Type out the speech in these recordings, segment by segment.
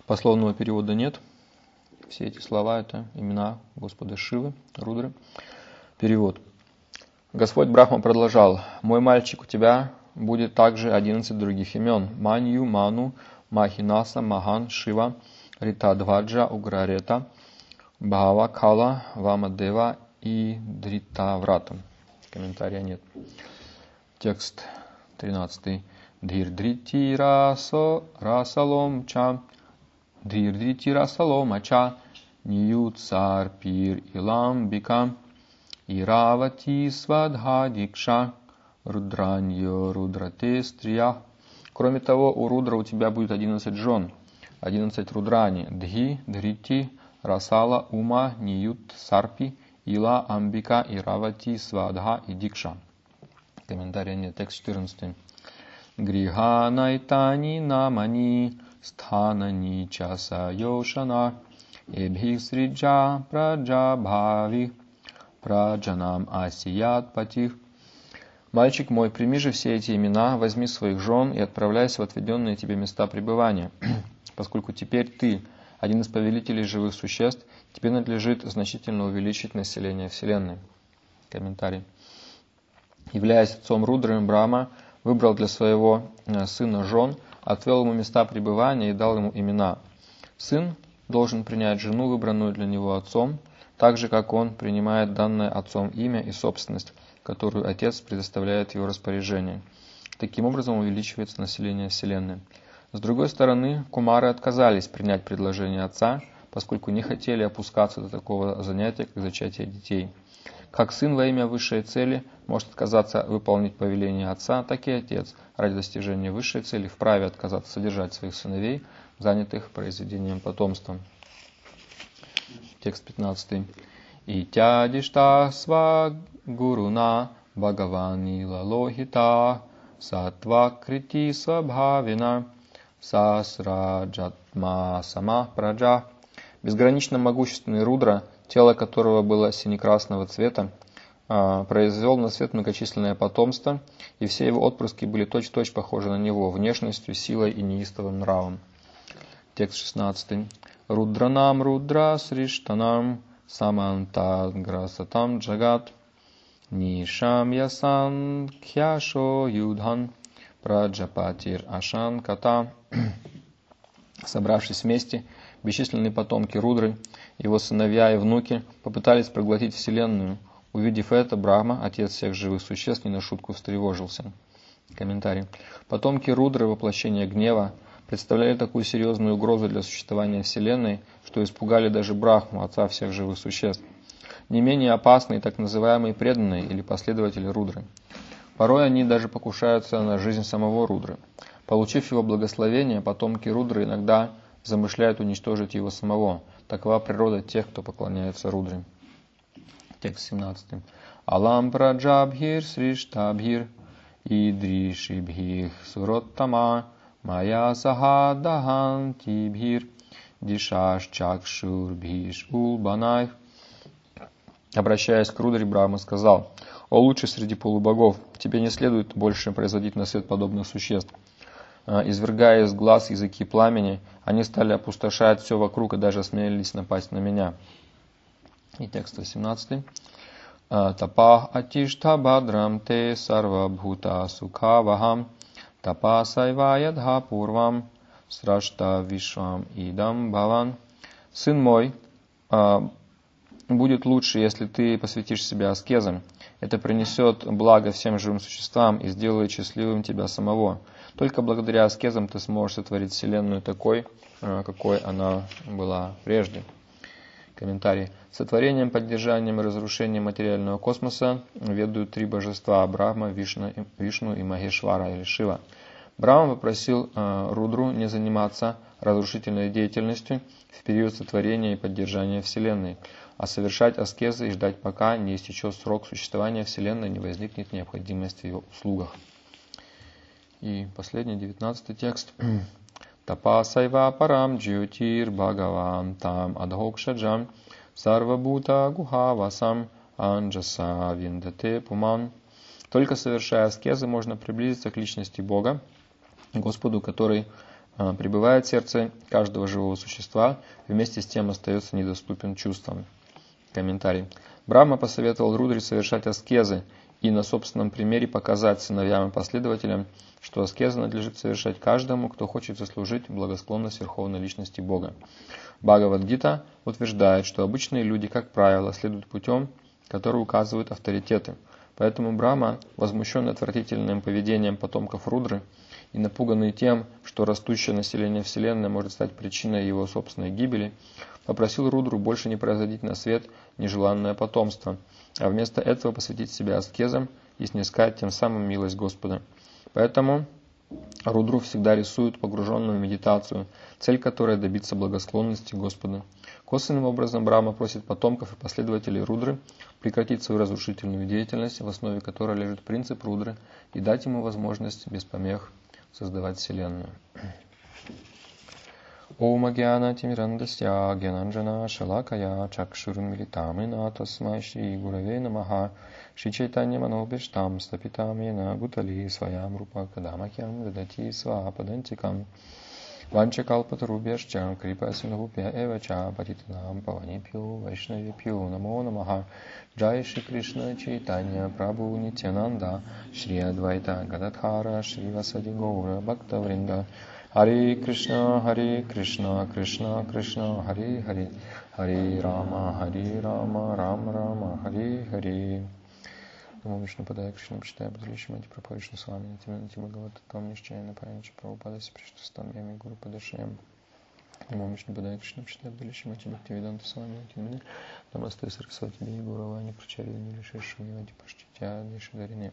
Пословного перевода нет. Все эти слова – это имена Господа Шивы, Рудры. Перевод. Господь Брахма продолжал. «Мой мальчик, у тебя будет также 11 других имен. Манью, Ману, Махинаса, Махан, Шива, Ритадваджа, Уграрета, Бхава, Кала, Вамадева и Дритаврата». Комментария нет. Текст 13. Дхирдрити расалом ча, Дхирдрити расалом ча, Ниюцар пир иламбика, Иравати свадхадикша, Рудраньо рудрате стрия. Кроме того, у Рудра у тебя будет 11 жен, 11 рудрани, Дхи, Дхрити, Расала, Ума, Ниют, Сарпи, Ила, Амбика, Иравати, Свадха и Дикша. Комментария нет. Текст 14. Гриха найтани намани, стханани часа йошана, эбхи сриджа праджа бхави, праджанам асият патих. Мальчик мой, прими же все эти имена, возьми своих жен и отправляйся в отведенные тебе места пребывания, поскольку теперь ты один из повелителей живых существ, тебе надлежит значительно увеличить население Вселенной. Комментарий. Являясь отцом Рудры, Брахма выбрал для своего сына жен, отвел ему места пребывания и дал ему имена. Сын должен принять жену, выбранную для него отцом, так же, как он принимает данное отцом имя и собственность, которую отец предоставляет в его распоряжение. Таким образом увеличивается население Вселенной. С другой стороны, кумары отказались принять предложение отца, поскольку не хотели опускаться до такого занятия, как зачатие детей. Как сын во имя высшей цели может отказаться выполнить повеление отца, так и отец ради достижения высшей цели вправе отказаться содержать своих сыновей, занятых произведением потомства. Текст 15. Итядишта сва гуруна бхагавани лалохита сатва крити свабхавина сасраджатма сама праджа. Безгранично могущественный Рудра, тело которого было синекрасного цвета, произвел на свет многочисленное потомство, и все его отпрыски были точь-в-точь похожи на него, внешностью, силой и неистовым нравом. Текст 16. Рудранам рудра сриштанам самантад грасатам джагат нишам ясан кхяшо юдхан праджапатир ашан ката. Собравшись вместе, бесчисленные потомки Рудры, его сыновья и внуки попытались проглотить Вселенную. Увидев это, Брахма, отец всех живых существ, не на шутку встревожился. Комментарий. Потомки Рудры, воплощение гнева, представляли такую серьезную угрозу для существования Вселенной, что испугали даже Брахму, отца всех живых существ. Не менее опасны так называемые преданные или последователи Рудры. Порой они даже покушаются на жизнь самого Рудры. Получив его благословение, потомки Рудры иногда замышляют уничтожить его самого. Такова природа тех, кто поклоняется Рудре. Текст 17. Алам праджабхир сриштабхир идришибхих суроттама мая сахадахантибхир дишаш чакшурбхиш улбанайх. Обращаясь к Рудре, Брахма сказал: «О лучший среди полубогов, тебе не следует больше производить на свет подобных существ». Извергая из глаз языки пламени, они стали опустошать все вокруг и даже осмелились напасть на меня. И текст 18. Тапах атишта бадрам те сарва бхута сукавахам тапа сайваядха пурвам срашта вишвам идам бхаван. Сын мой, будет лучше, если ты посвятишь себя аскезам. Это принесет благо всем живым существам и сделает счастливым тебя самого. Только благодаря аскезам ты сможешь сотворить Вселенную такой, какой она была прежде. Комментарий. Сотворением, поддержанием и разрушением материального космоса ведают три божества: Брахма, Вишну и Махешвара или Шива. Брахма попросил Рудру не заниматься разрушительной деятельностью в период сотворения и поддержания Вселенной, а совершать аскезы и ждать, пока не истечет срок существования Вселенной, не возникнет необходимость в ее услугах. И последний, 19 текст. Тапасайва парам джьютир бхагавам там адхокшаджам сарвабута гухавасам анджаса виндате пуман. Только совершая аскезы можно приблизиться к личности Бога, Господу, который пребывает в сердце каждого живого существа, вместе с тем остается недоступен чувствам. Комментарий. Брахма посоветовал Рудре совершать аскезы и на собственном примере показать сыновьям и последователям, что аскезы надлежит совершать каждому, кто хочет заслужить благосклонность Верховной Личности Бога. Бхагавад-гита утверждает, что обычные люди, как правило, следуют путем, который указывают авторитеты. Поэтому Брахма, возмущенный отвратительным поведением потомков Рудры и напуганный тем, что растущее население Вселенной может стать причиной его собственной гибели, попросил Рудру больше не производить на свет нежеланное потомство, а вместо этого посвятить себя аскезам и снискать тем самым милость Господа. Поэтому Рудру всегда рисуют погруженным в медитацию, цель которой добиться благосклонности Господа. Косвенным образом Брахма просит потомков и последователей Рудры прекратить свою разрушительную деятельность, в основе которой лежит принцип Рудры, и дать ему возможность без помех создавать Вселенную. Ом агьяна тимирандасья гьянанджана шалакая чакшурмилитамина тасмай шри гураве намаха шри чайтанья манобештам стапитам йена гутали своям рупа кадамахьям ведати свападантикам ванчакалпатарубьяшча крипасинагупья эвача патитанам паванипью вайшнавипью намо намаха джай шри Кришна чайтанья прабху нитянанда шри адвайта гададхара шри васади гаура бхактавринда Харе Кришна, Кришна Кришна, Харе Харе, Харе Рама, Рама Рама, Харе Харе. Намо Вишну Падая Кришна Пчитая Бадришимати Прабхавишну Свами Нитимати Бхагавата Там Нишчаяна Паранча Прабхупада Сиприштустам Ями Гуру Падашаям. Намо Вишну Падая Кришна Пчитая Бадришимати Бхактивиданта Свами Нитимати Намасте Сарасвати Деви Гуравани Прачарьяни Вишешванивати Паштитя Дешадарине.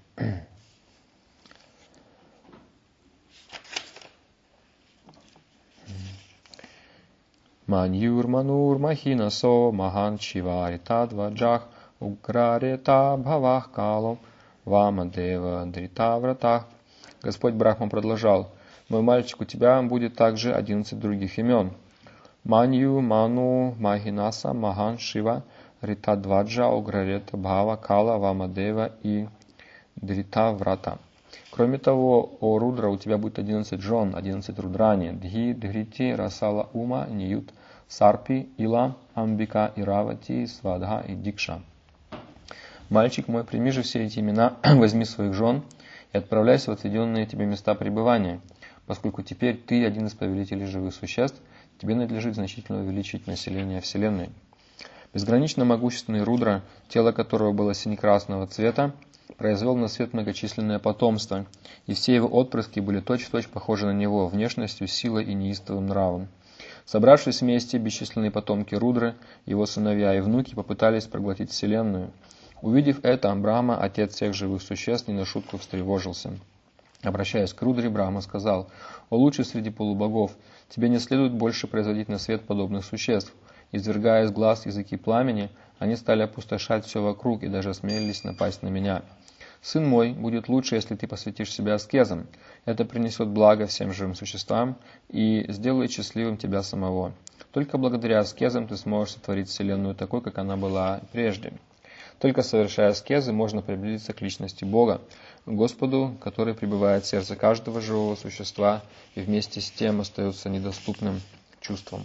Маньюр манур махинасо махан шивари тадваджах уграрета бхавах калом вамадева дрита вратах. Господь Брахма продолжал: «Мой мальчик, у тебя будет также 11 других имен. Манью, Ману, Махинаса, Махан, Шива, Ритадваджа, Уграрета, Бхава, Кала, Вамадева и Дрита врата. Кроме того, о Рудра, у тебя будет 11 жен, 11 рудрани, Дхи, Дхрити, Расала, Ума, Ниют, Сарпи, Ила, Амбика, Иравати, Свадха и Дикша. Мальчик мой, прими же все эти имена, возьми своих жен и отправляйся в отведенные тебе места пребывания, поскольку теперь ты один из повелителей живых существ, тебе надлежит значительно увеличить население Вселенной. Безгранично могущественный Рудра, тело которого было синекрасного цвета, произвел на свет многочисленное потомство, и все его отпрыски были точь-в-точь похожи на него внешностью, силой и неистовым нравом. Собравшись вместе, бесчисленные потомки Рудры, его сыновья и внуки попытались проглотить Вселенную. Увидев это, Брахма, отец всех живых существ, не на шутку встревожился. Обращаясь к Рудре, Брахма сказал: «О лучший среди полубогов, тебе не следует больше производить на свет подобных существ. Извергая из глаз языки пламени, они стали опустошать все вокруг и даже осмелились напасть на меня. Сын мой, будет лучше, если ты посвятишь себя аскезам. Это принесет благо всем живым существам и сделает счастливым тебя самого. Только благодаря аскезам ты сможешь сотворить Вселенную такой, как она была прежде. Только совершая аскезы, можно приблизиться к личности Бога, к Господу, который пребывает в сердце каждого живого существа и вместе с тем остается недоступным чувством».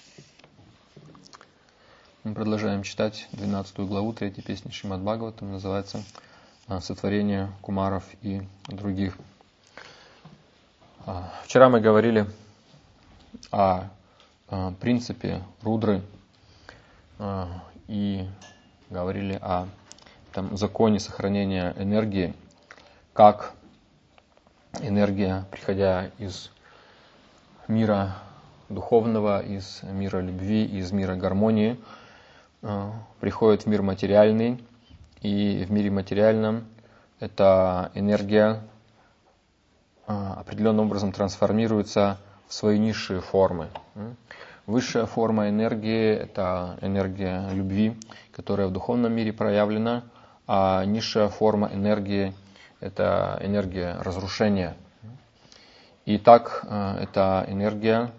Мы продолжаем читать 12 главу 3 песни Шримад Бхагаватам, называется «Сотворение кумаров и других». Вчера мы говорили о принципе Рудры и говорили о законе сохранения энергии, как энергия, приходя из мира духовного, из мира любви, из мира гармонии, приходит в мир материальный, и в мире материальном эта энергия определенным образом трансформируется в свои низшие формы. Высшая форма энергии – это энергия любви, которая в духовном мире проявлена, а низшая форма энергии – это энергия разрушения. И так эта энергия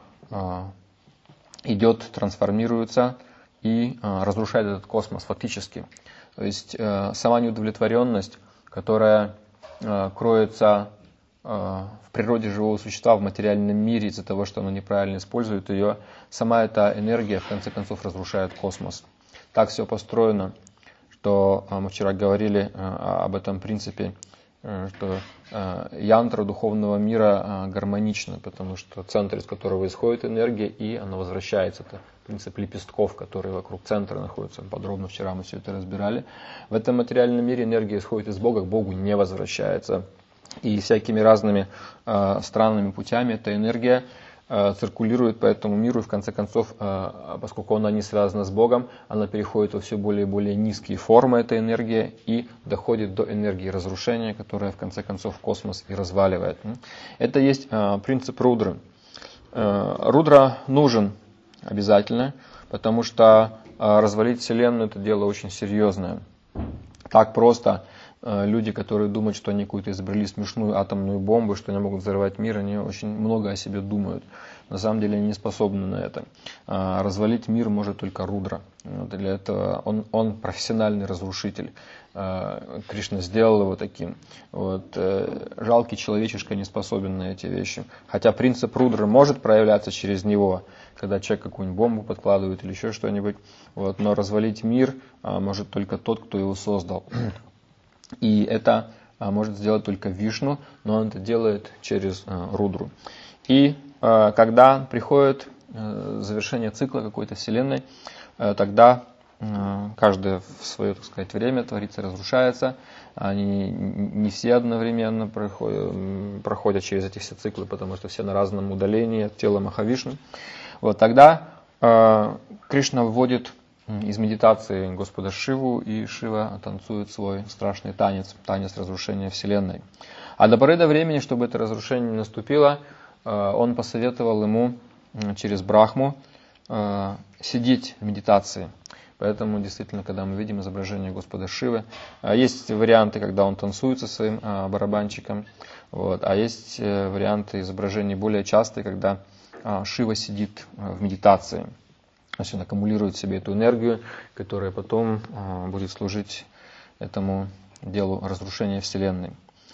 идет, трансформируется и разрушает этот космос фактически. То есть сама неудовлетворенность, которая кроется в природе живого существа, в материальном мире, из-за того, что оно неправильно использует ее, сама эта энергия в конце концов разрушает космос. Так все построено, что мы вчера говорили об этом принципе, что янтра духовного мира гармонична, потому что центр, из которого исходит энергия, и она возвращается. Это принцип лепестков, которые вокруг центра находятся. Подробно вчера мы все это разбирали. В этом материальном мире энергия исходит из Бога, к Богу не возвращается. И всякими разными странными путями эта энергия циркулирует по этому миру, и в конце концов, поскольку она не связана с Богом, она переходит во все более и более низкие формы, эта энергия, и доходит до энергии разрушения, которая в конце концов космос и разваливает. Это есть принцип Рудры. Рудра нужен обязательно, потому что развалить Вселенную — это дело очень серьезное. Так просто люди, которые думают, что они какую-то изобрели смешную атомную бомбу, что они могут взорвать мир, они очень много о себе думают. На самом деле они не способны на это. Развалить мир может только Рудра. Для этого он профессиональный разрушитель. Кришна сделал его таким. Жалкий человечишка не способен на эти вещи. Хотя принцип Рудры может проявляться через него, когда человек какую-нибудь бомбу подкладывает или еще что-нибудь. Но развалить мир может только тот, кто его создал. И это может сделать только Вишну, но он это делает через Рудру. И когда приходит завершение цикла какой-то вселенной, тогда каждое в свое, так сказать, время творится, разрушается. Они не все одновременно проходят через эти все циклы, потому что все на разном удалении от тела Махавишну. Тогда Кришна вводит из медитации Господа Шиву, и Шива танцует свой страшный танец, танец разрушения Вселенной. А до поры до времени, чтобы это разрушение не наступило, он посоветовал ему через Брахму сидеть в медитации. Поэтому действительно, когда мы видим изображение Господа Шивы, есть варианты, когда он танцует со своим барабанчиком, а есть варианты изображений более частые, когда Шива сидит в медитации. Значит, он аккумулирует в себе эту энергию, которая потом будет служить этому делу разрушения Вселенной.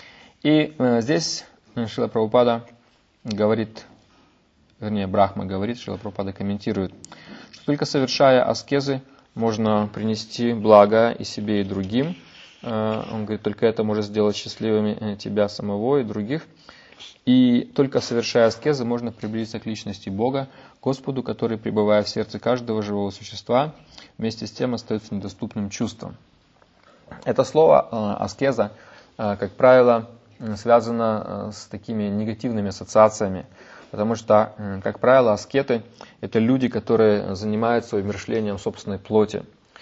И здесь Шрила Прабхупада говорит, вернее, Брахма говорит, Шрила Прабхупада комментирует, что только совершая аскезы можно принести благо и себе, и другим. Он говорит, только это может сделать счастливыми тебя самого и других. И только совершая аскезы можно приблизиться к личности Бога, Господу, который, пребывая в сердце каждого живого существа, вместе с тем остается недоступным чувством. Это слово аскеза, как правило, связано с такими негативными ассоциациями, потому что, как правило, аскеты – это люди, которые занимаются умерщвлением собственной плоти.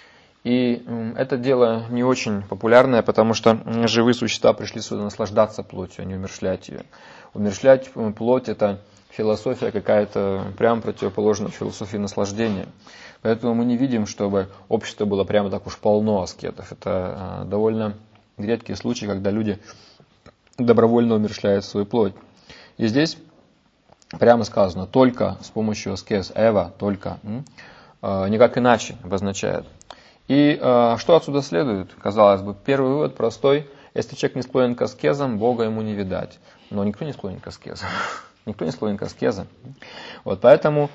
И это дело не очень популярное, потому что живые существа пришли сюда наслаждаться плотью, а не умерщвлять ее. Умерщвлять плоть – это философия какая-то прямо противоположная философии наслаждения. Поэтому мы не видим, чтобы общество было прямо так уж полно аскетов. Это довольно редкие случаи, когда люди добровольно умерщвляют свою плоть. И здесь прямо сказано, только с помощью аскез, эва, только, никак иначе обозначает. И что отсюда следует? Казалось бы, первый вывод простой. Если человек не склонен к аскезам, Бога ему не видать. Но никто не склонен к аскезам. Никто не склонен к аскезам. Поэтому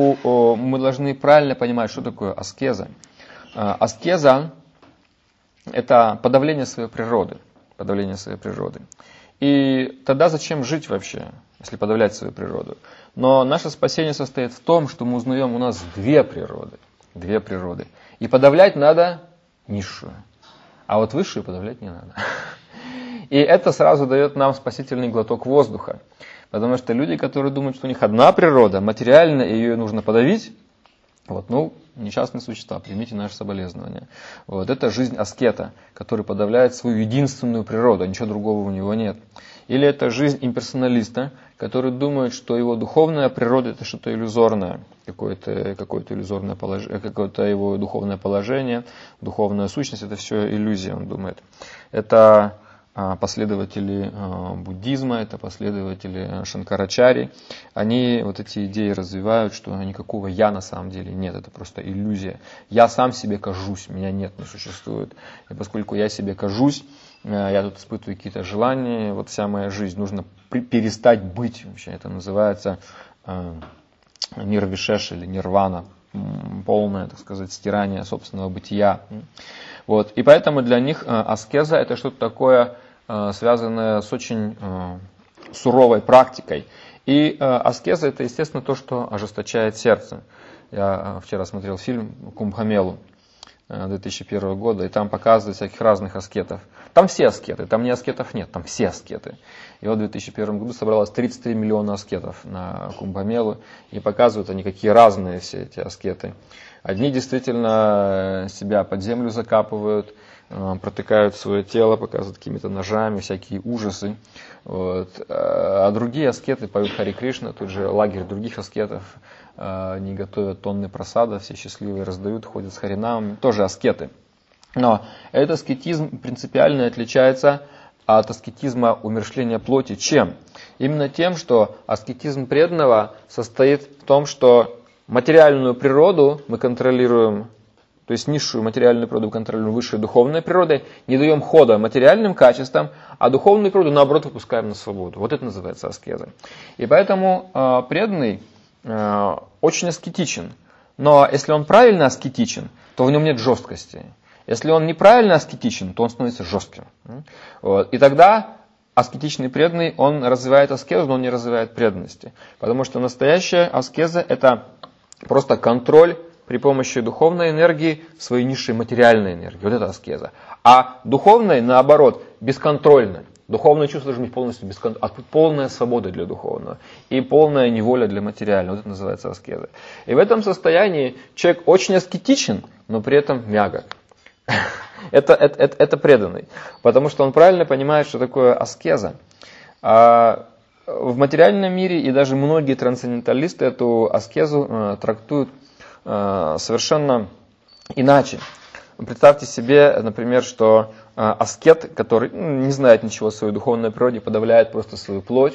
мы должны правильно понимать, что такое аскеза. Аскеза – это подавление своей природы. Подавление своей природы. И тогда зачем жить вообще, если подавлять свою природу? Но наше спасение состоит в том, что мы узнаем, у нас две природы. Две природы. И подавлять надо низшую. А вот высшую подавлять не надо. И это сразу дает нам спасительный глоток воздуха. Потому что люди, которые думают, что у них одна природа, материально, и ее нужно подавить, несчастные существа, примите наше соболезнование. Это жизнь аскета, который подавляет свою единственную природу, а ничего другого у него нет. Или это жизнь имперсоналиста, который думает, что его духовная природа – это что-то иллюзорное, какое-то иллюзорное положение, какое-то его духовное положение, духовная сущность – это все иллюзия, он думает. Это последователи буддизма, это последователи Шанкарачари, они эти идеи развивают, что никакого «я» на самом деле нет, это просто иллюзия. Я сам себе кажусь, меня нет, не существует. И поскольку я себе кажусь, я тут испытываю какие-то желания, вот вся моя жизнь, нужно перестать быть. Вообще это называется нирвишеш или нирвана, полное, так сказать, стирание собственного бытия. Вот. И поэтому для них аскеза это что-то такое, связанное с очень суровой практикой. И аскеза это, естественно, то, что ожесточает сердце. Я вчера смотрел фильм «Кумбхамелу» 2001 года, и там показывают всяких разных аскетов. Там все аскеты, там не аскетов нет, там все аскеты. И вот в 2001 году собралось 33 миллиона аскетов на Кумбхамелу, и показывают они какие разные все эти аскеты. Одни действительно себя под землю закапывают, протыкают свое тело, показывают какими-то ножами, всякие ужасы. Вот. А другие аскеты поют Хари Кришна, тут же лагерь других аскетов, они готовят тонны прасада, все счастливые раздают, ходят с харинамами, тоже аскеты. Но этот аскетизм принципиально отличается от аскетизма умерщвления плоти. Чем? Именно тем, что аскетизм преданного состоит в том, что материальную природу мы контролируем, то есть низшую материальную природу контролируем высшей духовной природой, не даем хода материальным качествам, а духовную природу, наоборот, выпускаем на свободу. Вот это называется аскеза. И поэтому преданный очень аскетичен. Но если он правильно аскетичен, то в нем нет жесткости. Если он неправильно аскетичен, то он становится жестким. Вот. И тогда аскетичный преданный, он развивает аскезу, но он не развивает преданности. Потому что настоящая аскеза это просто контроль при помощи духовной энергии своей низшей материальной энергии. Вот это аскеза. А духовной, наоборот, бесконтрольно. Духовное чувство должно быть полностью бесконтрольно. Полная свобода для духовного. И полная неволя для материального. Вот это называется аскеза. И в этом состоянии человек очень аскетичен, но при этом мягок. Это преданный. Потому что он правильно понимает, что такое аскеза. А в материальном мире и даже многие трансценденталисты эту аскезу трактуют совершенно иначе. Представьте себе, например, что аскет, который не знает ничего о своей духовной природе, подавляет просто свою плоть,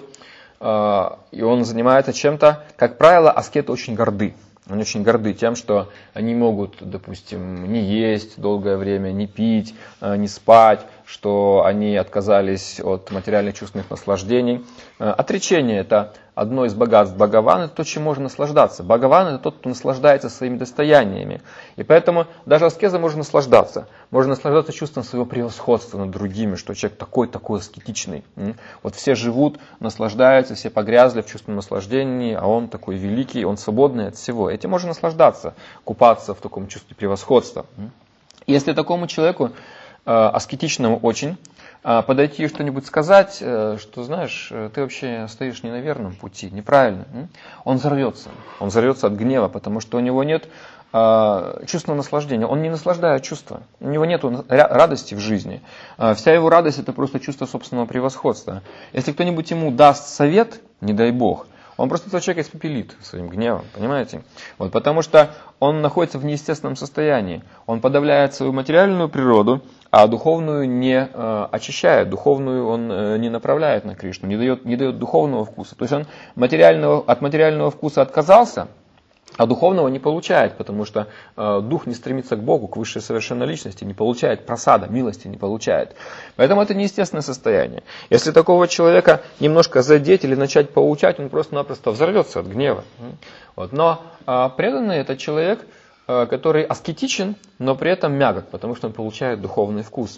и он занимается чем-то, как правило, аскеты очень горды. Они очень горды тем, что они могут, допустим, не есть долгое время, не пить, не спать, что они отказались от материальных чувственных наслаждений. Отречение – это одно из богатств Бхагавана, это то, чем можно наслаждаться. Бхагаван – это тот, кто наслаждается своими достояниями. И поэтому даже аскеза можно наслаждаться. Можно наслаждаться чувством своего превосходства над другими, что человек такой аскетичный. Вот все живут, наслаждаются, все погрязли в чувственном наслаждении, а он такой великий, он свободный от всего. Этим можно наслаждаться, купаться в таком чувстве превосходства. Если такому человеку, аскетичному очень, подойти и что-нибудь сказать, что, знаешь, ты вообще стоишь не на верном пути, неправильно. Он взорвется от гнева, потому что у него нет чувственного наслаждения. Он не наслаждает чувства. У него нет радости в жизни. Вся его радость это просто чувство собственного превосходства. Если кто-нибудь ему даст совет, не дай бог, он просто этого человека испепелит своим гневом, понимаете? Вот, потому что он находится в неестественном состоянии. Он подавляет свою материальную природу, а духовную не очищает, духовную он не направляет на Кришну, не дает духовного вкуса. То есть он от материального вкуса отказался, а духовного не получает, потому что дух не стремится к Богу, к высшей совершенной личности, не получает просада, милости не получает. Поэтому это неестественное состояние. Если такого человека немножко задеть или начать поучать, он просто-напросто взорвется от гнева. Вот. Но преданный это человек, который аскетичен, но при этом мягок, потому что он получает духовный вкус.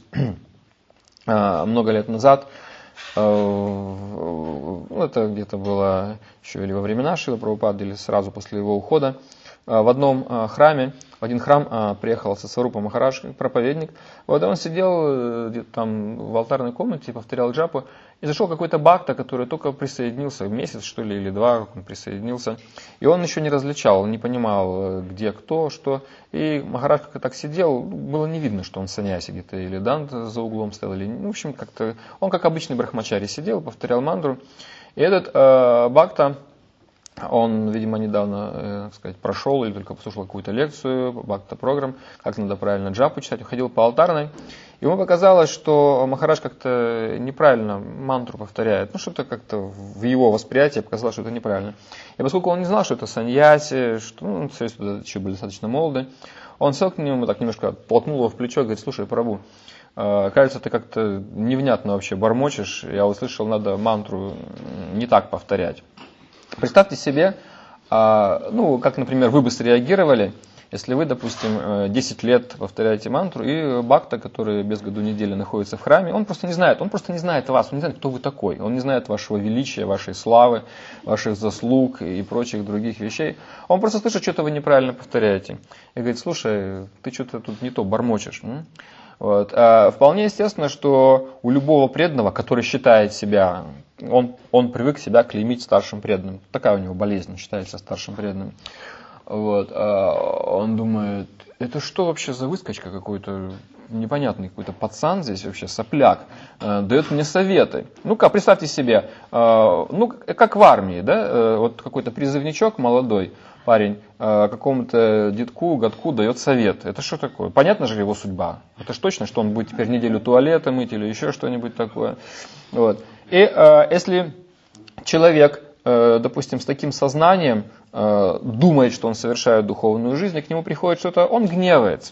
Много лет назад, это где-то было еще или во времена Шрилы Прабхупады, или сразу после его ухода, в один храм приехал Сварупа Махарадж, проповедник. Вот он сидел где-то там в алтарной комнате, повторял джапу, и зашел какой-то бхакта, который только присоединился, месяц что ли или два он присоединился. И он еще не различал, он не понимал, где кто, что. И Махарадж как-то так сидел, было не видно, что он саньяси где-то или дант за углом стоял, или, в общем, как-то он как обычный брахмачари сидел, повторял мантру. И этот бхакта, он, видимо, недавно, так сказать, прошел или только послушал какую-то лекцию, бхакта-программ, как надо правильно джапу читать, ходил по алтарной. Ему показалось, что Махарадж как-то неправильно мантру повторяет. Что-то как-то в его восприятии показалось, что это неправильно. И поскольку он не знал, что это саньяси, что все еще были достаточно молоды, он сел к нему, так немножко толкнул его в плечо и говорит: слушай, Прабху, кажется, ты как-то невнятно вообще бормочешь, я услышал, надо мантру не так повторять. Представьте себе, как, например, вы бы среагировали, если вы, допустим, 10 лет повторяете мантру, и бхакта, который без году недели находится в храме, он просто не знает вас, он не знает, кто вы такой, он не знает вашего величия, вашей славы, ваших заслуг и прочих других вещей. Он просто слышит, что-то вы неправильно повторяете. И говорит, слушай, ты что-то тут не то бормочешь. Вот. Вполне естественно, что у любого преданного, который считает себя, он привык себя клеймить старшим преданным. Такая у него болезнь, он считает себя старшим преданным. Вот. Он думает, это что вообще за выскочка какой-то непонятный, какой-то пацан здесь вообще, сопляк, дает мне советы. Ну-ка, представьте себе, как в армии, да, вот какой-то призывничок молодой, парень какому-то детку, годку дает совет. Это что такое? Понятно же его судьба. Это ж точно, что он будет теперь неделю туалета мыть или еще что-нибудь такое. Вот. И если человек, допустим, с таким сознанием думает, что он совершает духовную жизнь, и к нему приходит что-то, он гневается.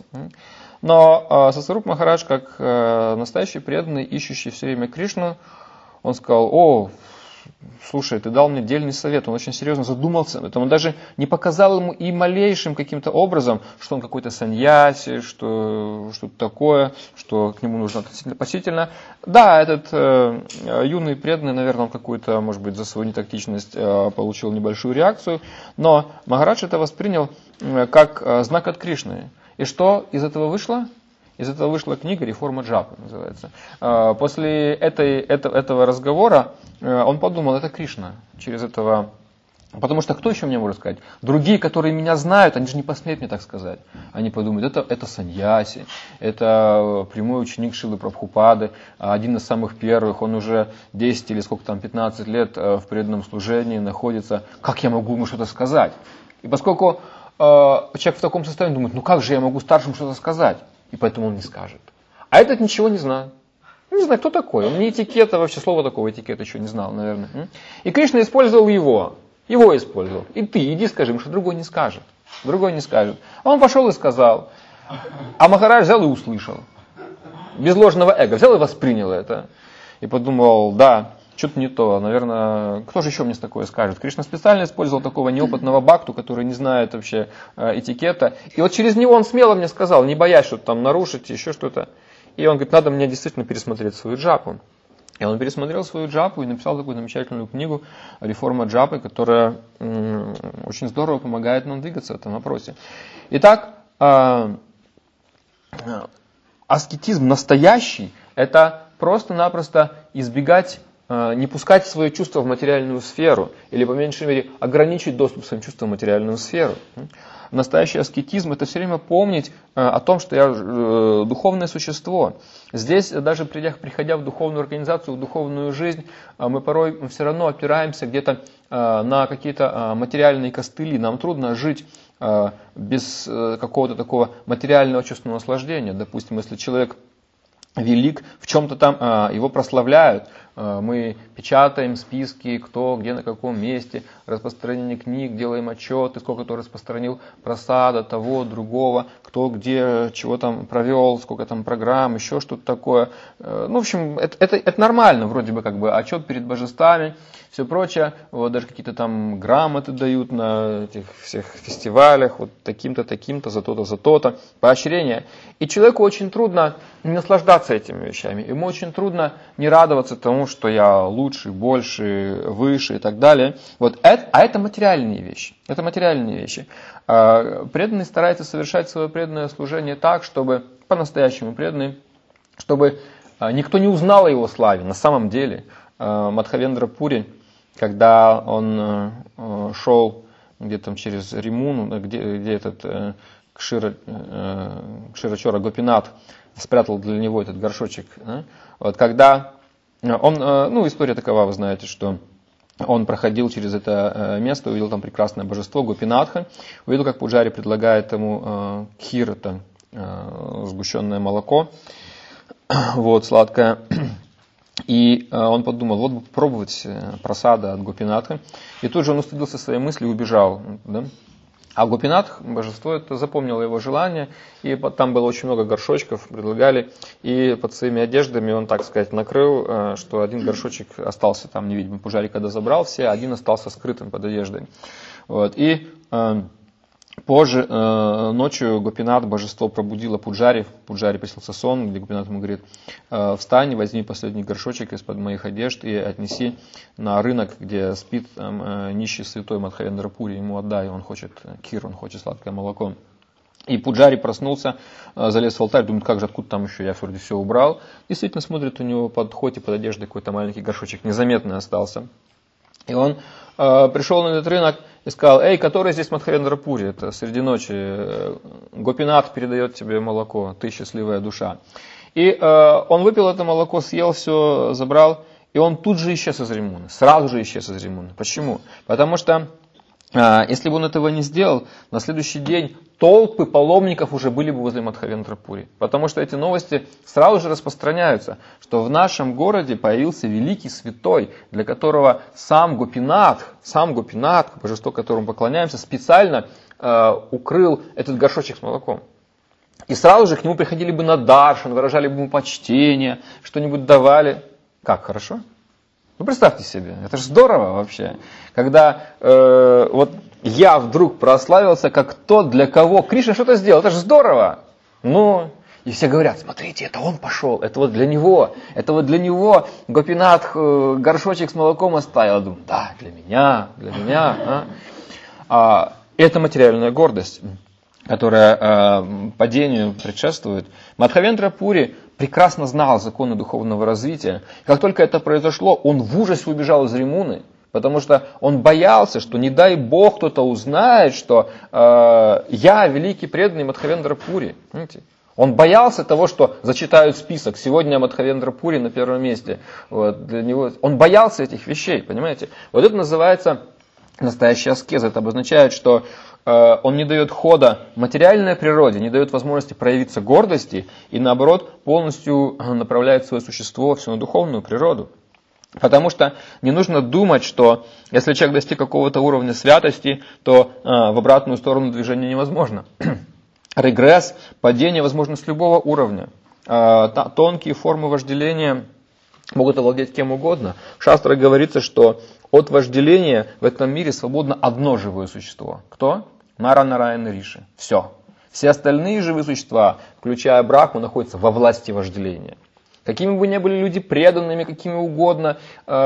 Но Сасварупа Махарадж, как настоящий преданный, ищущий все время Кришну, он сказал, слушай, ты дал мне дельный совет, он очень серьезно задумался об этом, он даже не показал ему и малейшим каким-то образом, что он какой-то саньяси, что что-то такое, что к нему нужно относительно. Да, этот юный преданный, наверное, он какую-то, может быть, за свою нетактичность получил небольшую реакцию, но Махарадж это воспринял как знак от Кришны. И что из этого вышло? Из этого вышла книга «Реформа джапы» называется. После этого разговора он подумал, это Кришна. Через этого... Потому что кто еще мне может сказать? Другие, которые меня знают, они же не посмеют мне так сказать. Они подумают, это саньяси, это прямой ученик Шрилы Прабхупады, один из самых первых, он уже 10 или сколько там, 15 лет в преданном служении находится. Как я могу ему что-то сказать? И поскольку человек в таком состоянии думает, как же я могу старшим что-то сказать? И поэтому он не скажет. А этот ничего не знает. Не знает, кто такой. Он не этикета, вообще слова такого этикета еще не знал, наверное. И Кришна использовал его. Его использовал. И ты иди скажи ему, что другой не скажет. Другой не скажет. А он пошел и сказал. А Махарадж взял и услышал. Без ложного эго. Взял и воспринял это. И подумал, да, что-то не то. Наверное, кто же еще мне такое скажет? Кришна специально использовал такого неопытного бхакту, который не знает вообще этикета. И вот через него он смело мне сказал, не боясь что-то там нарушить, еще что-то. И он говорит, надо мне действительно пересмотреть свою джапу. И он пересмотрел свою джапу и написал такую замечательную книгу «Реформа джапы», которая очень здорово помогает нам двигаться в этом вопросе. Итак, аскетизм настоящий – это просто-напросто избегать, не пускать свои чувства в материальную сферу, или, по меньшей мере, ограничить доступ своим чувствам в материальную сферу. Настоящий аскетизм – это все время помнить о том, что я духовное существо. Здесь, даже приходя в духовную организацию, в духовную жизнь, мы порой все равно опираемся где-то на какие-то материальные костыли. Нам трудно жить без какого-то такого материального чувственного наслаждения. Допустим, если человек велик, в чем-то там его прославляют. Мы печатаем списки, кто, где, на каком месте, распространение книг, делаем отчеты, сколько кто распространил просада, того, другого, кто где, чего там провел, сколько там программ, еще что-то такое. В общем, это нормально, вроде бы, отчет перед божествами, все прочее. Вот даже какие-то там грамоты дают на этих всех фестивалях, вот таким-то, таким-то, за то-то, за то-то, поощрение. И человеку очень трудно не наслаждаться этими вещами, ему очень трудно не радоваться тому, что я лучше, больше, выше и так далее. Вот это материальные вещи. Это материальные вещи. Преданный старается совершать свое преданное служение так, чтобы, по-настоящему преданный, чтобы никто не узнал о его славе. На самом деле, Мадхавендра Пури, когда он шел где-то там через Римуну, где этот Кширачора Гопинат спрятал для него этот горшочек. Вот когда он, история такова, вы знаете, что он проходил через это место, увидел там прекрасное божество Гопинатха, увидел, как пуджари предлагает ему кхир, это сгущенное молоко, вот, сладкое. И он подумал, вот бы попробовать просада от Гопинатха. И тут же он устыдился своей мысли и убежал. Да? А Гопинатх, божество, это запомнило его желание, и там было очень много горшочков, предлагали, и под своими одеждами он, так сказать, накрыл, что один горшочек остался там невидимым. Пуджари, когда забрал все, один остался скрытым под одеждой. Вот. И позже ночью Гопинат, божество, пробудило Пуджари. Пуджари приснился сон, где Гопинат ему говорит: встань, возьми последний горшочек из-под моих одежд и отнеси на рынок, где спит нищий святой Мадхавендра Пури, ему отдай, он хочет кир, он хочет сладкое молоко. И Пуджари проснулся, залез в алтарь, думает, как же, откуда там еще, я вроде все убрал. Действительно смотрит, у него под хоте, под одеждой какой-то маленький горшочек незаметный остался. И он пришел на этот рынок и сказал: эй, который здесь Мадхавендра Пури? Это среди ночи Гопинат передает тебе молоко, ты счастливая душа. И он выпил это молоко, съел все, забрал, и он тут же исчез из Римуны, сразу же исчез из Римуны. Почему? Потому что если бы он этого не сделал, на следующий день толпы паломников уже были бы возле Мадхавендра Пури. Потому что эти новости сразу же распространяются, что в нашем городе появился великий святой, для которого сам Гопинат, божество, которому поклоняемся, специально укрыл этот горшочек с молоком. И сразу же к нему приходили бы на даршан, выражали бы ему почтение, что-нибудь давали. Как, хорошо? Ну, представьте себе, это же здорово вообще, когда вот я вдруг прославился как тот, для кого Кришна что-то сделал, это же здорово. Ну, и все говорят: смотрите, это он пошел, это вот для него Гопинат горшочек с молоком оставил. Я думаю, да, для меня. Это материальная гордость, которая падению предшествует. Мадхавендра Пури прекрасно знал законы духовного развития. Как только это произошло, он в ужасе убежал из Римуны, потому что он боялся, что не дай Бог кто-то узнает, что я великий преданный Мадхавендра Пури. Понимаете? Он боялся того, что зачитают список. Сегодня Мадхавендра Пури на первом месте. Вот, для него. Он боялся этих вещей, понимаете? Вот это называется настоящая аскеза. Это обозначает, что он не дает хода материальной природе, не дает возможности проявиться гордости и, наоборот, полностью направляет свое существо все на духовную природу. Потому что не нужно думать, что если человек достиг какого-то уровня святости, то в обратную сторону движения невозможно. Регресс, падение возможно с любого уровня. Тонкие формы вожделения могут овладеть кем угодно. В шастрах говорится, что от вожделения в этом мире свободно одно живое существо. Кто? Нара Нараяна Риши. Все. Все остальные живые существа, включая Брахму, находятся во власти вожделения. Какими бы ни были люди преданными, какими угодно,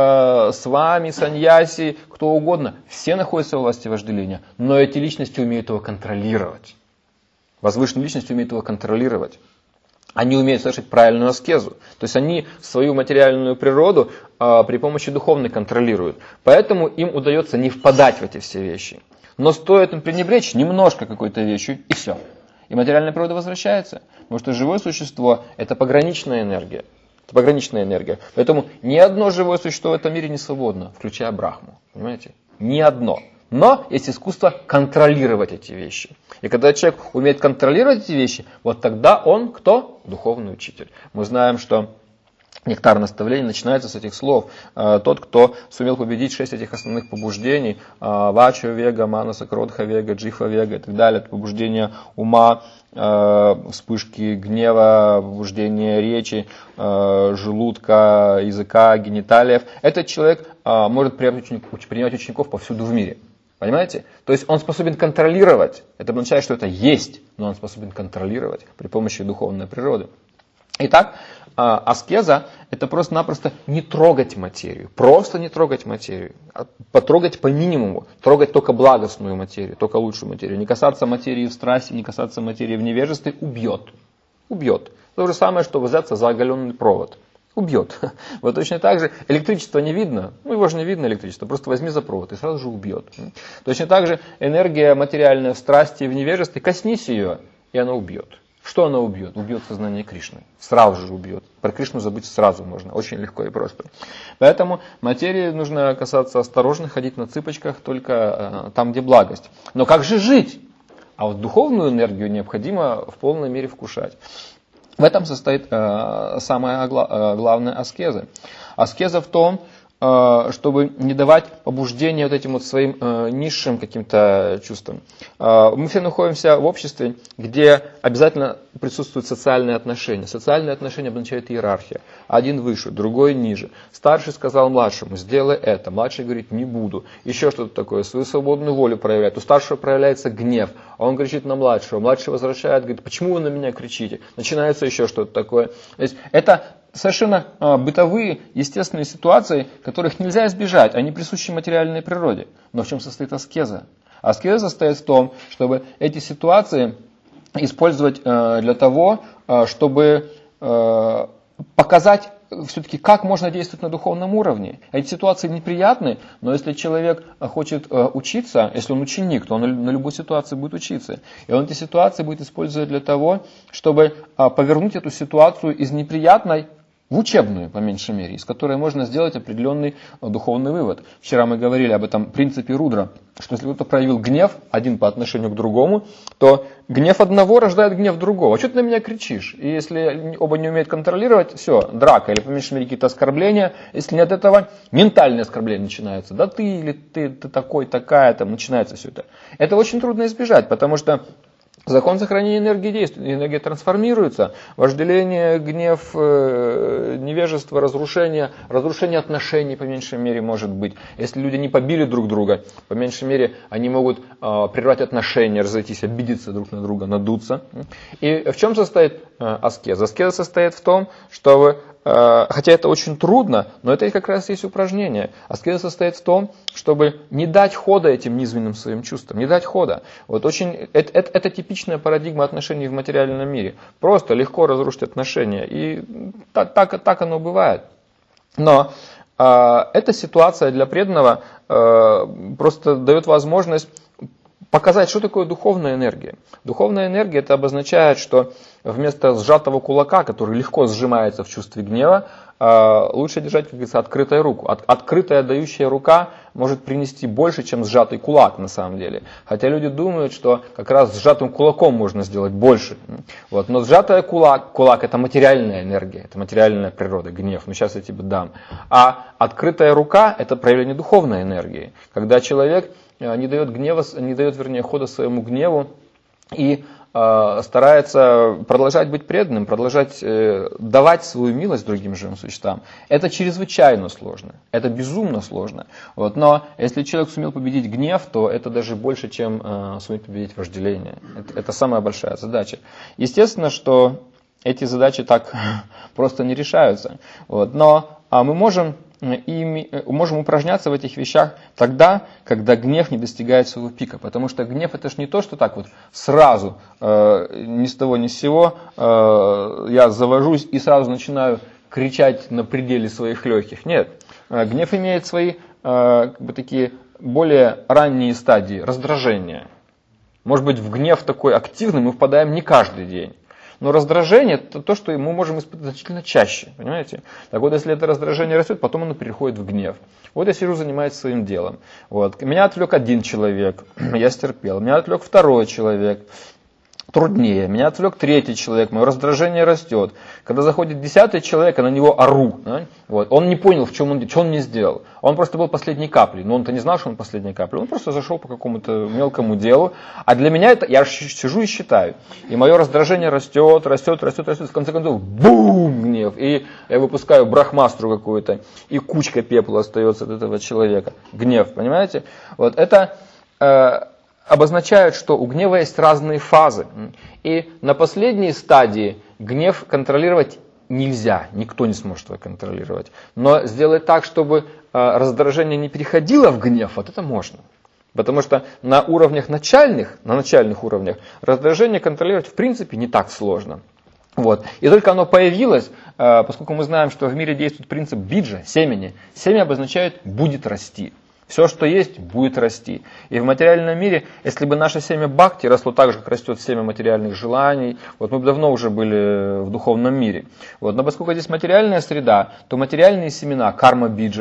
с вами, саньяси, кто угодно, все находятся во власти вожделения. Но эти личности умеют его контролировать. Возвышенные личности умеют его контролировать. Они умеют совершить правильную аскезу. То есть они свою материальную природу при помощи духовной контролируют. Поэтому им удается не впадать в эти все вещи. Но стоит им пренебречь немножко какой-то вещью, и все. И материальная природа возвращается. Потому что живое существо – это пограничная энергия. Это пограничная энергия. Поэтому ни одно живое существо в этом мире не свободно, включая Брахму. Понимаете? Ни одно. Но есть искусство контролировать эти вещи. И когда человек умеет контролировать эти вещи, вот тогда он кто? Духовный учитель. Мы знаем, что нектар наставлений начинается с этих слов. Тот, кто сумел победить 6 этих основных побуждений, вача вега, манаса кродха вега, джихва вега и так далее, это побуждение ума, вспышки гнева, побуждение речи, желудка, языка, гениталиев. Этот человек может принимать учеников повсюду в мире. Понимаете? То есть он способен контролировать. Это означает, что это есть, но он способен контролировать при помощи духовной природы. Итак, аскеза – это просто-напросто не трогать материю. Просто не трогать материю. Потрогать по минимуму. Трогать только благостную материю, только лучшую материю. Не касаться материи в страсти, не касаться материи в невежестве – убьет. Убьет. То же самое, что взяться за оголенный провод. Убьет. Вот точно так же электричество не видно. Ну, его же не видно электричество. Просто возьми за провод и сразу же убьет. Точно так же энергия материальная в страсти и в невежестве, коснись ее, и она убьет. Что она убьет? Убьет сознание Кришны. Сразу же убьет. Про Кришну забыть сразу можно. Очень легко и просто. Поэтому материи нужно касаться осторожно, ходить на цыпочках только там, где благость. Но как же жить? А вот духовную энергию необходимо в полной мере вкушать. В этом состоит самая главная аскеза. Аскеза в том, чтобы не давать побуждения вот этим вот своим низшим каким-то чувствам. Мы все находимся в обществе, где обязательно присутствуют социальные отношения. Социальные отношения обозначают иерархия. Один выше, другой ниже. Старший сказал младшему: сделай это. Младший говорит: не буду. Еще что-то такое. Свою свободную волю проявляет. У старшего проявляется гнев. А он кричит на младшего. Младший возвращает, говорит: почему вы на меня кричите? Начинается еще что-то такое. То есть это совершенно бытовые, естественные ситуации, которых нельзя избежать. Они присущи материальной природе. Но в чем состоит аскеза? Аскеза состоит в том, чтобы эти ситуации использовать для того, чтобы показать все-таки, как можно действовать на духовном уровне. Эти ситуации неприятны, но если человек хочет учиться, если он ученик, то он на любой ситуации будет учиться. И он эти ситуации будет использовать для того, чтобы повернуть эту ситуацию из неприятной в учебную, по меньшей мере, из которой можно сделать определенный духовный вывод. Вчера мы говорили об этом принципе Рудра, что если кто-то проявил гнев, один по отношению к другому, то гнев одного рождает гнев другого. А что ты на меня кричишь? И если оба не умеют контролировать, все, драка, или по меньшей мере какие-то оскорбления. Если нет этого, ментальные оскорбления начинаются. Да ты, или ты такой, такая, там начинается все это. Это очень трудно избежать, потому что закон сохранения энергии действует, энергия трансформируется. Вожделение, гнев, невежество, разрушение отношений, по меньшей мере, может быть. Если люди не побили друг друга, по меньшей мере, они могут прервать отношения, разойтись, обидеться друг на друга, надуться. И в чем состоит аскеза? Аскеза состоит в том, чтобы, хотя это очень трудно, но это как раз есть упражнение. Аскеза состоит в том, чтобы не дать хода этим низменным своим чувствам, не дать хода. Вот это типичная парадигма отношений в материальном мире. Просто легко разрушить отношения. И так оно бывает. Но эта ситуация для преданного просто дает возможность показать, что такое духовная энергия. Духовная энергия — это обозначает, что вместо сжатого кулака, который легко сжимается в чувстве гнева, лучше держать, как говорится, открытую руку. Открытая дающая рука может принести больше, чем сжатый кулак на самом деле. Хотя люди думают, что как раз сжатым кулаком можно сделать больше. Вот. Но сжатый кулак — это материальная энергия, это материальная природа, гнев. Ну сейчас я тебе дам. А открытая рука — это проявление духовной энергии. Когда человек не дает хода своему гневу и старается продолжать быть преданным, продолжать давать свою милость другим живым существам. Это чрезвычайно сложно, это безумно сложно. Вот. Но если человек сумел победить гнев, то это даже больше, чем суметь победить вожделение. Это самая большая задача. Естественно, что эти задачи так просто не решаются. Вот. Но мы можем упражняться в этих вещах тогда, когда гнев не достигает своего пика. Потому что гнев — это же не то, что так вот сразу, ни с того ни с сего, я завожусь и сразу начинаю кричать на пределе своих легких. Нет. Гнев имеет свои такие более ранние стадии раздражения. Может быть, в гнев такой активный мы впадаем не каждый день. Но раздражение — это то, что мы можем испытывать значительно чаще, понимаете? Так вот, если это раздражение растет, потом оно переходит в гнев. Вот я сижу, занимаюсь своим делом. Вот. Меня отвлек один человек, я стерпел. Меня отвлек второй человек, труднее. Меня отвлек третий человек, мое раздражение растет. Когда заходит 10-й человек, я на него ору. Да? Вот. Он не понял, что он мне сделал. Он просто был последней каплей. Но он-то не знал, что он последней каплей. Он просто зашел по какому-то мелкому делу. А для меня это, я сижу и считаю. И мое раздражение растет. В конце концов, бум, гнев. И я выпускаю брахмастру какую-то. И кучка пепла остается от этого человека. Гнев, понимаете? Вот это обозначают, что у гнева есть разные фазы. И на последней стадии гнев контролировать нельзя, никто не сможет его контролировать. Но сделать так, чтобы раздражение не переходило в гнев, вот это можно. Потому что на уровнях на начальных уровнях, раздражение контролировать в принципе не так сложно. Вот. И только оно появилось, поскольку мы знаем, что в мире действует принцип биджа, семени. Семя обозначает «будет расти». Все, что есть, будет расти. И в материальном мире, если бы наше семя бхакти росло так же, как растет семя материальных желаний, вот мы бы давно уже были в духовном мире. Вот. Но поскольку здесь материальная среда, то материальные семена, карма биджа,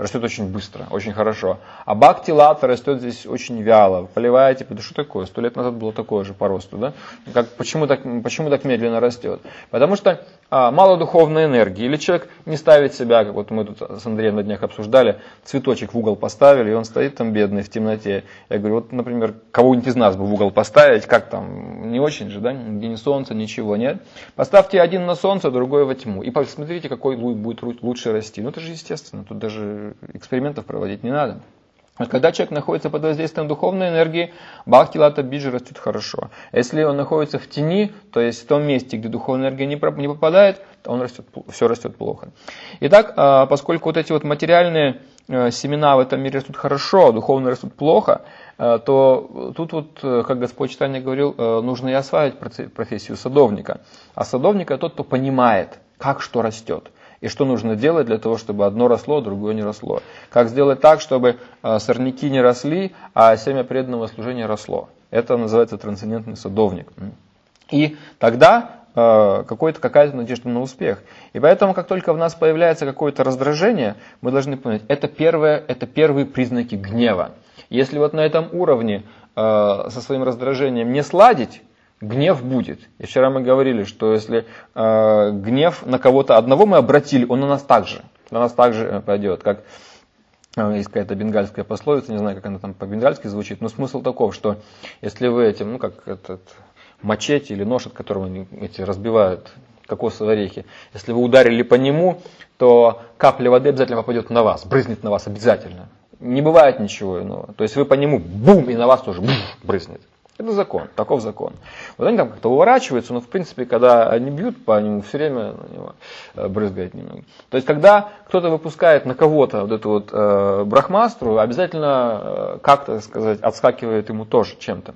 растет очень быстро, очень хорошо. А бхакти-лата растет здесь очень вяло. Поливаете, да что такое? 100 лет назад было такое же по росту. Да? Почему так медленно растет? Потому что мало духовной энергии. Или человек не ставит себя, как вот мы тут с Андреем на днях обсуждали, цветочек в угол поставили, и он стоит там бедный в темноте. Я говорю, вот, например, кого-нибудь из нас бы в угол поставить, как там, не очень же, да, где ни солнца, ничего нет. Поставьте один на солнце, другой во тьму. И посмотрите, какой будет лучше расти. Ну это же естественно, тут даже экспериментов проводить не надо. Вот когда человек находится под воздействием духовной энергии, бхакти-лата биджа растет хорошо. Если он находится в тени, то есть в том месте, где духовная энергия не попадает, то все растет плохо. Итак, поскольку вот эти вот материальные семена в этом мире растут хорошо, а духовные растут плохо, то тут вот, как Господь Чайтанья говорил, нужно и осваивать профессию садовника. А садовник – это тот, кто понимает, как что растет. И что нужно делать для того, чтобы одно росло, другое не росло. Как сделать так, чтобы сорняки не росли, а семя преданного служения росло. Это называется трансцендентный садовник. И тогда какая-то надежда на успех. И поэтому, как только в нас появляется какое-то раздражение, мы должны понять, это первые признаки гнева. Если вот на этом уровне со своим раздражением не сладить, гнев будет. И вчера мы говорили, что если гнев на кого-то одного мы обратили, он на нас также пойдет. Как есть какая-то бенгальская пословица, не знаю, как она там по-бенгальски звучит, но смысл таков, что если вы этим, как этот мачете или нож, от которого они разбивают кокосовые орехи, если вы ударили по нему, то капля воды обязательно попадет на вас, брызнет на вас обязательно. Не бывает ничего иного. То есть вы по нему бум, и на вас тоже бум, брызнет. Это закон, таков закон. Вот они там как-то уворачиваются, но в принципе, когда они бьют по нему, все время на него брызгает немного. То есть, когда кто-то выпускает на кого-то вот эту вот брахмастру, обязательно как-то сказать, отскакивает ему тоже чем-то.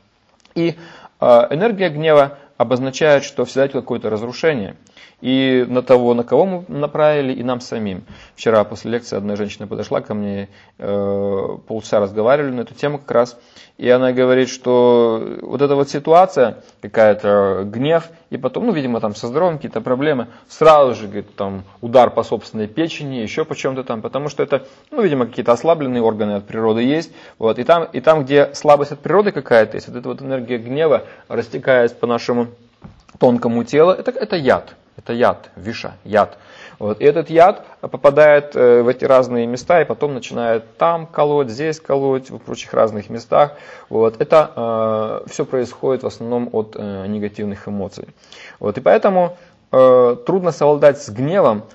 И энергия гнева обозначает, что всегда идет какое-то разрушение. И на того, на кого мы направили, и нам самим. Вчера после лекции одна женщина подошла ко мне, полчаса разговаривали на эту тему как раз. И она говорит, что вот эта вот ситуация, какая-то гнев, и потом, видимо, там со здоровьем какие-то проблемы, сразу же, говорит, там удар по собственной печени, еще по чем-то там, потому что это, видимо, какие-то ослабленные органы от природы есть. Вот, и там, где слабость от природы какая-то есть, вот эта вот энергия гнева, растекаясь по нашему тонкому телу, это яд. Это яд, виша, яд. Вот. И этот яд попадает в эти разные места и потом начинает там колоть, здесь колоть, в прочих разных местах. Вот. Это все происходит в основном от негативных эмоций. Вот. И поэтому трудно совладать с гневом,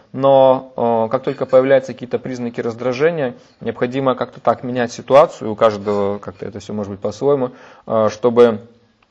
но как только появляются какие-то признаки раздражения, необходимо как-то так менять ситуацию, у каждого как-то это все может быть по-своему, чтобы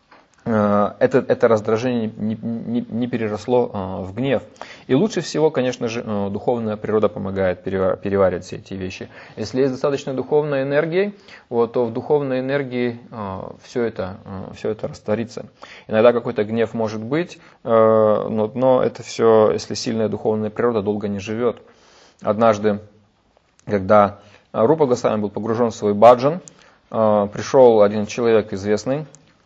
это раздражение не переросло в гнев. И лучше всего, конечно же, духовная природа помогает переваривать все эти вещи. Если есть достаточно духовной энергии, то в духовной энергии все это растворится. Иногда какой-то гнев может быть, но это все, если сильная духовная природа, долго не живет. Однажды, когда Рупа Госвами был погружен в свой баджан, пришел один человек известный,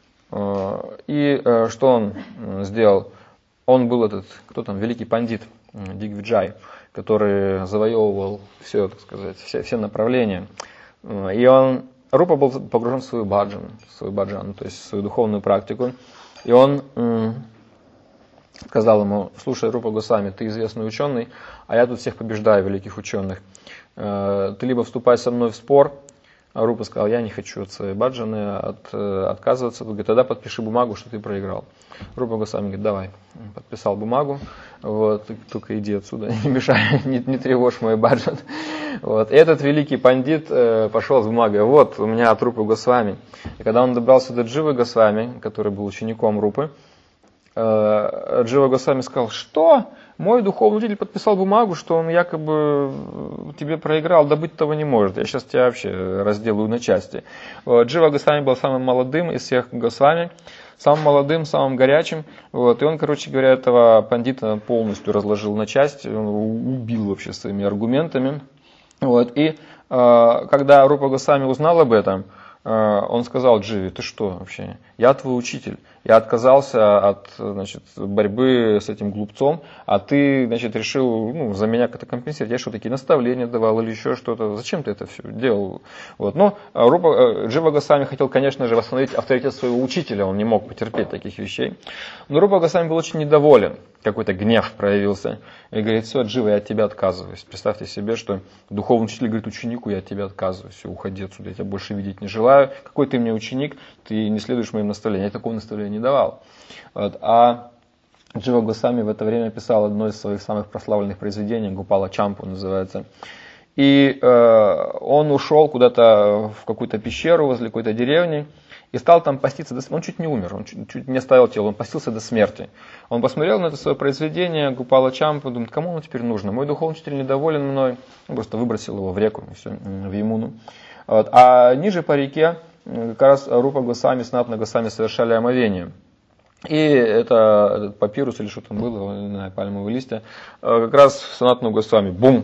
и что он сделал? Он был великий пандит Дигвиджай, который завоевывал все, так сказать, все направления. И Рупа был погружен в свою баджан, то есть в свою духовную практику. И он сказал ему: слушай, Рупа Госвами, ты известный ученый, а я тут всех побеждаю, великих ученых. Ты либо вступай со мной в спор. А Рупа сказал: я не хочу от своей баджаны отказываться. Говорит: тогда подпиши бумагу, что ты проиграл. Рупа Госвами говорит: давай. Подписал бумагу. Вот, только иди отсюда, не мешай, не тревожь мой баджан. Вот. И этот великий пандит пошел с бумагой: вот, у меня от Рупы Госвами. И когда он добрался до Дживы Госвами, который был учеником Рупы, Джива Госвами сказал: что? Мой духовный учитель подписал бумагу, что он якобы тебе проиграл, да быть того не может. Я сейчас тебя вообще разделаю на части. Джива Госвами был самым молодым из всех Госвами, самым молодым, самым горячим. Вот. И он, короче говоря, этого пандита полностью разложил на части, он его убил вообще своими аргументами. Вот. И когда Рупа Госвами узнал об этом, он сказал Дживе: ты что вообще? Я твой учитель. Я отказался от, значит, борьбы с этим глупцом, а ты, значит, решил за меня как-то компенсировать. Я что, такие наставления давал или еще что-то? Зачем ты это все делал? Вот. Но Джива Госвами хотел, конечно же, восстановить авторитет своего учителя. Он не мог потерпеть таких вещей. Но Рупа Госвами был очень недоволен. Какой-то гнев проявился. И говорит: все, Джива, я от тебя отказываюсь. Представьте себе, что духовный учитель говорит ученику: я от тебя отказываюсь. Все, уходи отсюда, я тебя больше видеть не желаю. Какой ты мне ученик, ты не следуешь моим наставлениям. Я такого наставления не давал. Вот. А Джива Госвами в это время писал одно из своих самых прославленных произведений, Гопала Чампу называется. И он ушел куда-то в какую-то пещеру возле какой-то деревни и стал там поститься. Он чуть не умер, он чуть не оставил тело, он постился до смерти. Он посмотрел на это свое произведение Гопала Чампу, думает: кому оно теперь нужно? Мой духовный учитель недоволен мной, он просто выбросил его в реку, все, в Ямуну. Вот. А ниже по реке как раз Рупа Госвами, Санатана Госвами совершали омовение. И этот папирус или что там было, не знаю, пальмовые листья, как раз Санатану Госвами, бум,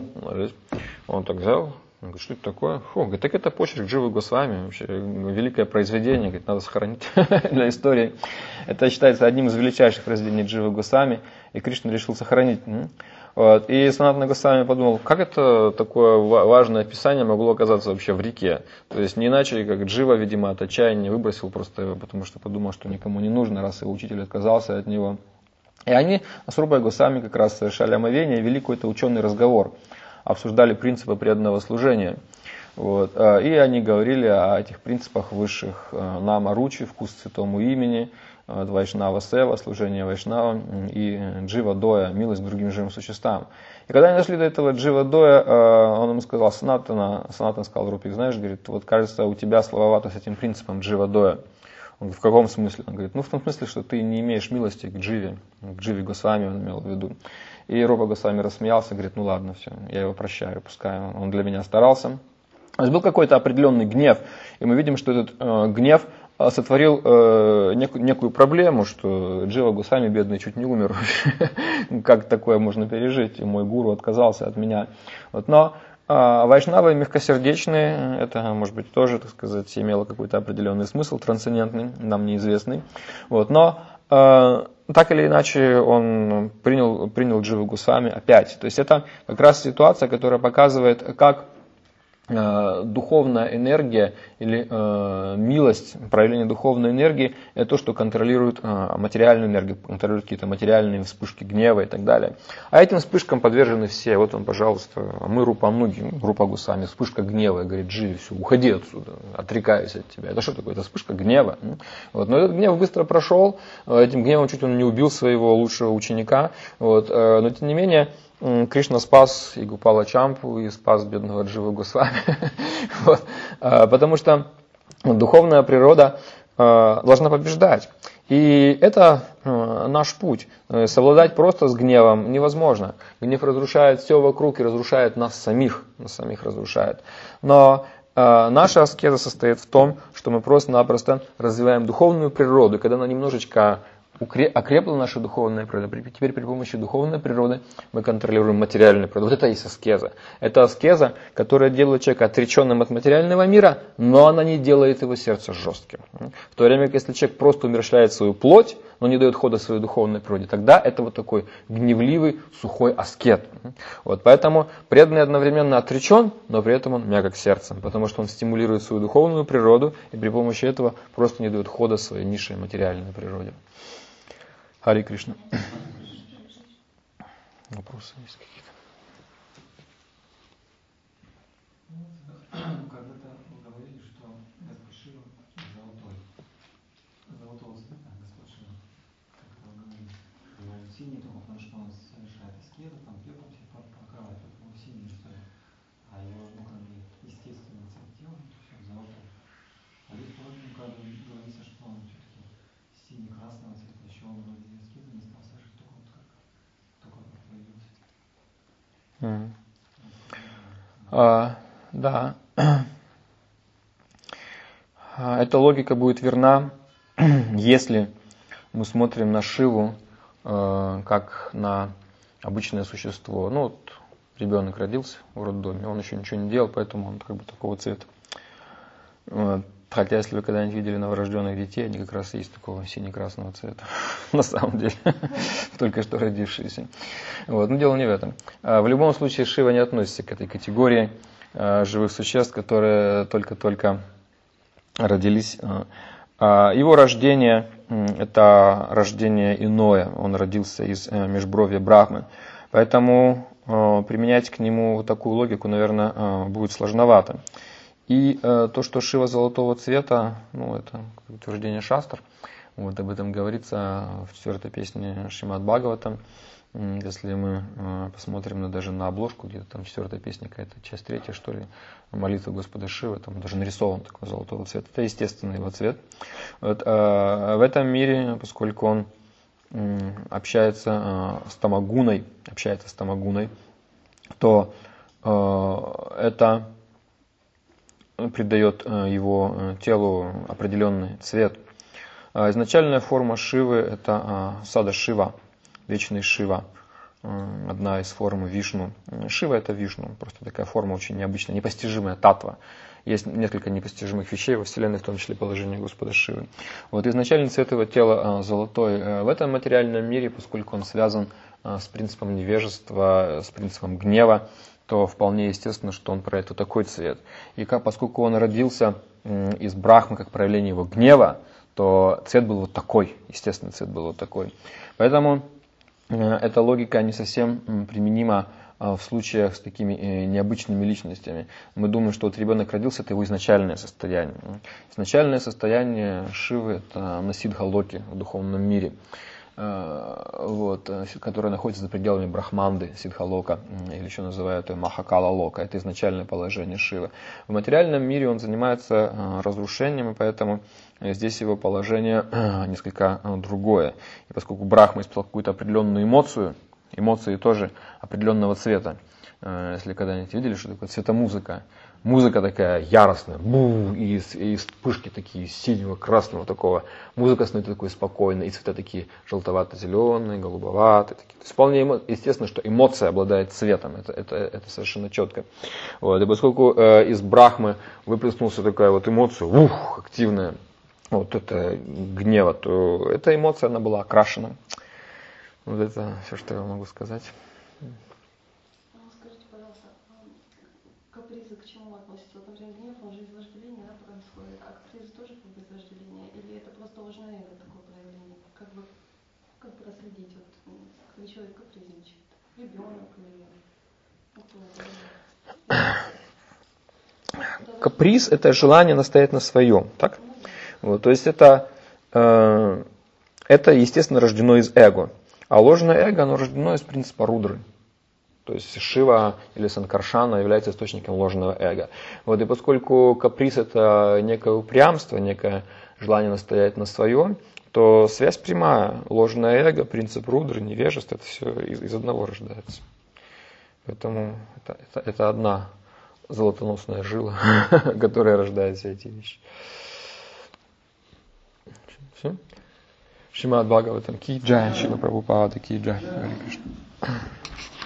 он так взял, он говорит: что это такое? Фу, говорит: так это почерк Дживы Госвами, вообще великое произведение, говорит, надо сохранить для истории. Это считается одним из величайших произведений Дживы Госвами, и Кришна решил сохранить. Вот. И Санатана Госвами подумал: как это такое важное описание могло оказаться вообще в реке? То есть не иначе, как Джива, видимо, от отчаяния выбросил просто его, потому что подумал, что никому не нужно, раз его учитель отказался от него. И они с Рупой Госвами как раз совершали омовение и вели какой-то ученый разговор, обсуждали принципы преданного служения. Вот. И они говорили о этих принципах высших: Нама Ручи, вкус святому имени, Вайшнава Сева, служение Вайшнавам, и Джива Доя, милость к другим живым существам. И когда они дошли до этого Джива Доя, он ему сказал: Санатан сказал Рупе: знаешь, говорит, вот кажется, у тебя слабовато с этим принципом Джива Доя. Он говорит: в каком смысле? Он говорит: в том смысле, что ты не имеешь милости к Дживе Госвами, он имел в виду. И Рупа Госвами рассмеялся, говорит: ну ладно, все, я его прощаю, пускай он для меня старался. То есть был какой-то определенный гнев, и мы видим, что этот гнев сотворил некую проблему, что Джива Госвами, бедный, чуть не умер. Как такое можно пережить? Мой гуру отказался от меня. Вот. Но вайшнавы мягкосердечные, это, может быть, тоже, так сказать, имело какой-то определенный смысл, трансцендентный, нам неизвестный. Вот. Но так или иначе он принял Дживу Госвами опять. То есть это как раз ситуация, которая показывает, как духовная энергия или милость, проявление духовной энергии — это то, что контролирует материальную энергию, контролирует какие-то материальные вспышки гнева и так далее. А этим вспышкам подвержены все. Вот он, пожалуйста, мы Рупа Госвами, вспышка гнева, говорит: Дживи, все, уходи отсюда, отрекаюсь от тебя. Это что такое? Это вспышка гнева. Вот. Но этот гнев быстро прошел, этим гневом чуть он не убил своего лучшего ученика. Вот. Но тем не менее, Кришна спас и Гопала Чампу, и спас бедного Дживу Госвами. Вот. Потому что духовная природа должна побеждать. И это наш путь. Совладать просто с гневом невозможно. Гнев разрушает все вокруг и разрушает нас самих. Нас самих разрушает. Но наша аскеза состоит в том, что мы просто-напросто развиваем духовную природу. И когда она немножечко окрепла наша духовная природа, теперь при помощи духовной природы мы контролируем материальную природу. Вот это и есть аскеза. Это аскеза, которая делает человека отреченным от материального мира, но она не делает его сердце жестким. В то время, если человек просто умерщвляет свою плоть, но не дает хода своей духовной природе, тогда это вот такой гневливый, сухой аскет. Вот, поэтому преданный одновременно отречен, но при этом он мягок сердцем, потому что он стимулирует свою духовную природу и при помощи этого просто не дает хода своей низшей материальной природе. Хари Кришна. Вопросы есть какие-то? Когда-то вы говорили, что Господь Шива золотого цвета, Господь Шива, как вы говорили, его синий только потому, что он совершает аскезу, там пеплом все покрывает, поэтому синий, что ли. А его, как бы, естественный цвет тела, все золотой. А здесь вроде как бы говорится, что он все-таки синий-красного цвета, еще он вроде аскезы не стал совершать, только появился. Да. Эта логика будет верна, если мы смотрим на Шиву как на обычное существо. Ну вот ребенок родился в роддоме, он еще ничего не делал, поэтому он как бы такого цвета. Хотя, если вы когда-нибудь видели новорожденных детей, они как раз есть такого сине-красного цвета, на самом деле, только что родившиеся. Вот. Но дело не в этом. В любом случае, Шива не относится к этой категории живых существ, которые только-только родились. Его рождение – это рождение иное. Он родился из межбровья Брахмы. Поэтому применять к нему вот такую логику, наверное, будет сложновато. И то, что Шива золотого цвета, это утверждение шастр, вот об этом говорится в 4-й песне Шримад Бхагаватам. Если мы посмотрим даже на обложку, где-то там 4-я песня, какая-то часть 3, что ли, молитва Господа Шивы, там даже нарисован такой золотого цвета. Это естественный его цвет. Вот, в этом мире, поскольку он общается с тамагуной, то это придает его телу определенный цвет. Изначальная форма Шивы – это Сада Шива, вечный Шива, одна из форм Вишну. Шива – это Вишну, просто такая форма очень необычная, непостижимая татва. Есть несколько непостижимых вещей во Вселенной, в том числе положение Господа Шивы. Вот изначальный цвет его тела золотой. В этом материальном мире, поскольку он связан с принципом невежества, с принципом гнева, то вполне естественно, что он проявит вот такой цвет. И поскольку он родился из Брахмы, как проявление его гнева, то цвет был вот такой, естественный цвет был вот такой. Поэтому эта логика не совсем применима в случаях с такими необычными личностями. Мы думаем, что вот ребенок родился, это его изначальное состояние. Изначальное состояние Шивы – это на Сиддха-локе, в духовном мире, которая находится за пределами Брахманды, Сиддха-лока, или еще называют ее Махакала-лока. Это изначальное положение Шивы. В материальном мире он занимается разрушением, и поэтому здесь его положение несколько другое. И поскольку Брахма испытал какую-то определенную эмоцию, эмоции тоже определенного цвета. Если когда-нибудь видели, что такое цветомузыка, музыка такая яростная, и вспышки такие синего, красного такого. Музыка становится такой спокойной, и цвета такие желтовато-зеленые, голубоватые. Такие. То есть вполне естественно, что эмоция обладает цветом, это совершенно четко. Вот. И поскольку из Брахмы выплеснулся такая вот эмоция, активная, вот это гнева, то эта эмоция, она была окрашена. Вот это все, что я могу сказать. Скажите, пожалуйста, капризы к чему относятся? Вот, например, гнев, он же из вожделения происходит, а капризы тоже как бы из вожделения? Или это просто ложное эго такое проявление? Как бы проследить, когда человек капризничает? Ребенок или кто-то? Каприз – это желание настоять на своем, так? Вот, то есть это, естественно, рождено из эго. А ложное эго, оно рождено из принципа рудры. То есть Шива или Санкаршана является источником ложного эго. Вот, и поскольку каприз – это некое упрямство, некое желание настоять на своем, то связь прямая. Ложное эго, принцип рудры, невежество – это все из одного рождается. Поэтому это одна золотоносная жила, которая рождает все эти вещи. Все? Шримад Бхагаватам ки джай, Шрила Прабхупада ки джай.